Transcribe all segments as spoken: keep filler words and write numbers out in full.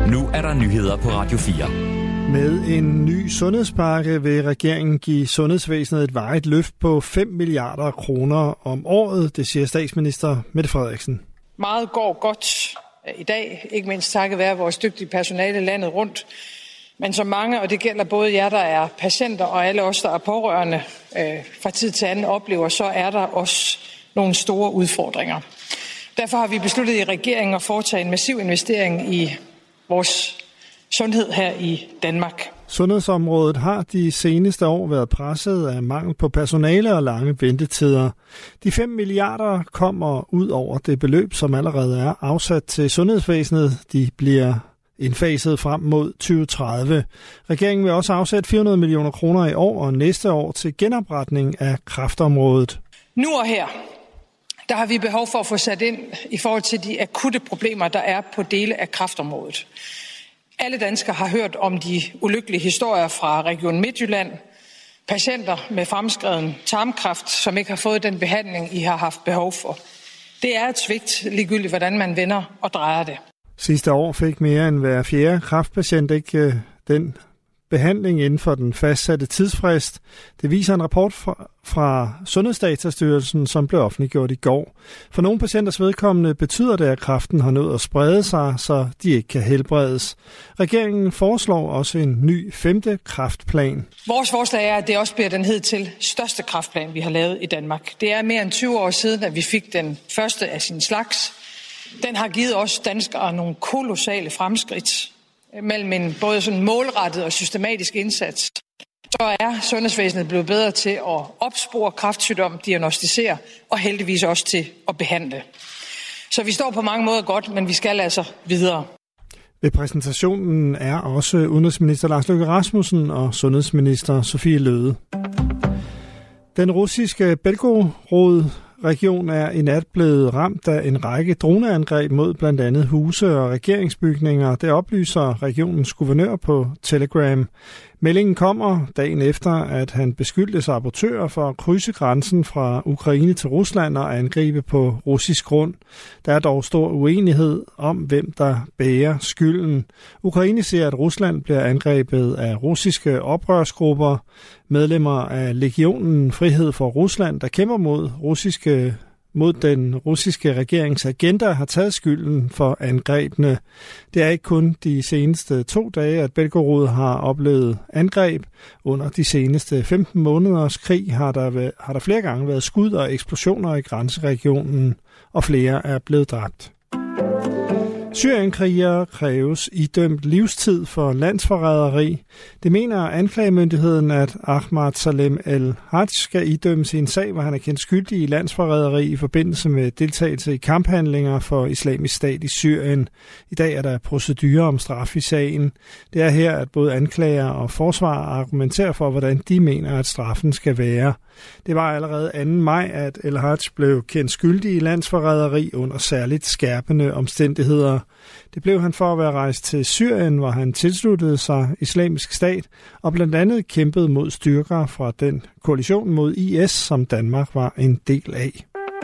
Nu er der nyheder på Radio fire. Med en ny sundhedspakke vil regeringen give sundhedsvæsenet et varigt løft på fem milliarder kroner om året, det siger statsminister Mette Frederiksen. Meget går godt i dag, ikke mindst takket være vores dygtige personale landet rundt. Men som mange, og det gælder både jer, der er patienter og alle os, der er pårørende øh, fra tid til anden oplever, så er der også nogle store udfordringer. Derfor har vi besluttet i regeringen at foretage en massiv investering i vores sundhed her i Danmark. Sundhedsområdet har de seneste år været presset af mangel på personale og lange ventetider. De fem milliarder kommer ud over det beløb, som allerede er afsat til sundhedsvæsenet. De bliver indfaset frem mod tyve tredive. Regeringen vil også afsætte fire hundrede millioner kroner i år og næste år til genopretning af kræftområdet. Nu og her, der har vi behov for at få sat ind i forhold til de akutte problemer, der er på dele af kræftområdet. Alle danskere har hørt om de ulykkelige historier fra Region Midtjylland. Patienter med fremskreden tarmkræft, som ikke har fået den behandling, I har haft behov for. Det er et svigt, ligegyldigt hvordan man vender og drejer det. Sidste år fik mere end hver fjerde kræftpatient ikke den behandling inden for den fastsatte tidsfrist. Det viser en rapport fra, fra Sundhedsdatastyrelsen, som blev offentliggjort i går. For nogle patienters vedkommende betyder det, at kræften har nået at sprede sig, så de ikke kan helbredes. Regeringen foreslår også en ny femte kræftplan. Vores forslag er, at det også bliver den hidtil største kræftplan, vi har lavet i Danmark. Det er mere end tyve år siden, at vi fik den første af sin slags. Den har givet os danskere nogle kolossale fremskridt mellem en både sådan målrettet og systematisk indsats. Så er sundhedsvæsenet blevet bedre til at opspore kræftsygdom, diagnostisere og heldigvis også til at behandle. Så vi står på mange måder godt, men vi skal altså videre. Ved præsentationen er også udenrigsminister Lars Løkke Rasmussen og sundhedsminister Sophie Løhde. Den russiske Belgorod-region er i nat blevet ramt af en række droneangreb mod blandt andet huse og regeringsbygninger. Det oplyser regionens guvernør på Telegram. Meldingen kommer dagen efter, at han beskyldte sabotører for at krydse grænsen fra Ukraine til Rusland og angribe på russisk grund. Der er dog stor uenighed om, hvem der bærer skylden. Ukraine siger, at Rusland bliver angrebet af russiske oprørsgrupper. Medlemmer af Legionen Frihed for Rusland, der kæmper mod russiske mod den russiske regerings agenda, har taget skylden for angrebene. Det er ikke kun de seneste to dage, at Belgorod har oplevet angreb. Under de seneste femten måneders krig har der, har der flere gange været skud og eksplosioner i grænseregionen, og flere er blevet dræbt. Syrienkrigere kræves idømt livstid for landsforræderi. Det mener anklagemyndigheden, at Ahmad Salem El-Haj skal idømmes i en sag, hvor han er kendt skyldig i landsforræderi i forbindelse med deltagelse i kamphandlinger for Islamisk Stat i Syrien. I dag er der procedure om straf i sagen. Det er her, at både anklager og forsvar argumenterer for, hvordan de mener, at straffen skal være. Det var allerede anden maj, at El-Haj blev kendt skyldig i landsforræderi under særligt skærpende omstændigheder. Det blev han for at være rejst til Syrien, hvor han tilsluttede sig Islamisk Stat og blandt andet kæmpede mod styrker fra den koalition mod I S, som Danmark var en del af.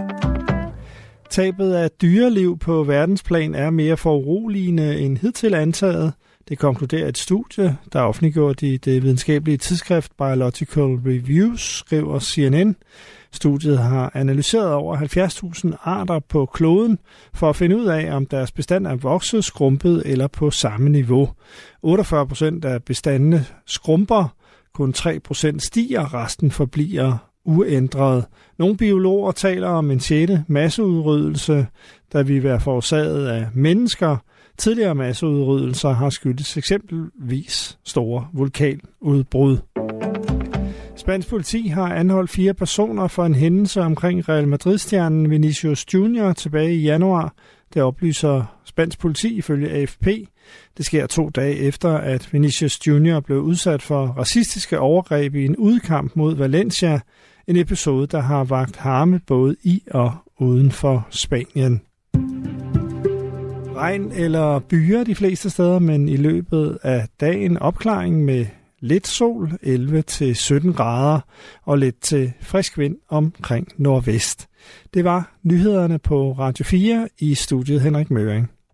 Tabet af dyreliv på verdensplan er mere foruroligende end hidtil antaget. Det konkluderer et studie, der er offentliggjort i det videnskabelige tidsskrift Biological Reviews, skriver C N N. Studiet har analyseret over halvfjerds tusind arter på kloden for at finde ud af, om deres bestand er vokset, skrumpet eller på samme niveau. otteogfyrre procent af bestandene skrumper, kun tre procent stiger, resten forbliver uændret. Nogle biologer taler om en sjette masseudryddelse, der vil være forårsaget af mennesker. Tidligere masseudryddelser har skyldes eksempelvis store vulkanudbrud. Spansk politi har anholdt fire personer for en hændelse omkring Real Madrid-stjernen Vinicius Junior tilbage i januar. Det oplyser spansk politi ifølge A F P. Det sker to dage efter, at Vinicius Junior blev udsat for racistiske overgreb i en udkamp mod Valencia. En episode, der har vakt harme både i og uden for Spanien. Regn eller byer de fleste steder, men i løbet af dagen opklaring med lidt sol, elleve til sytten grader, og lidt til frisk vind omkring nordvest. Det var nyhederne på Radio fire i studiet Henrik Møring.